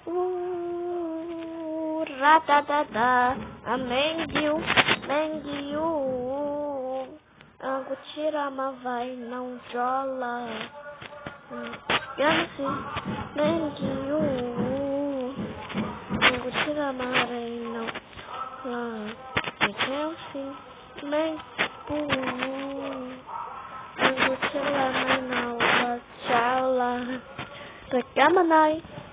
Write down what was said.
Ratatata, a mendiu, Angutirama vai, não jola. Yansi, mendiu, Angutirama vai, não jola. Yansi, mendiu, Angutirama não jola. Pegamanai.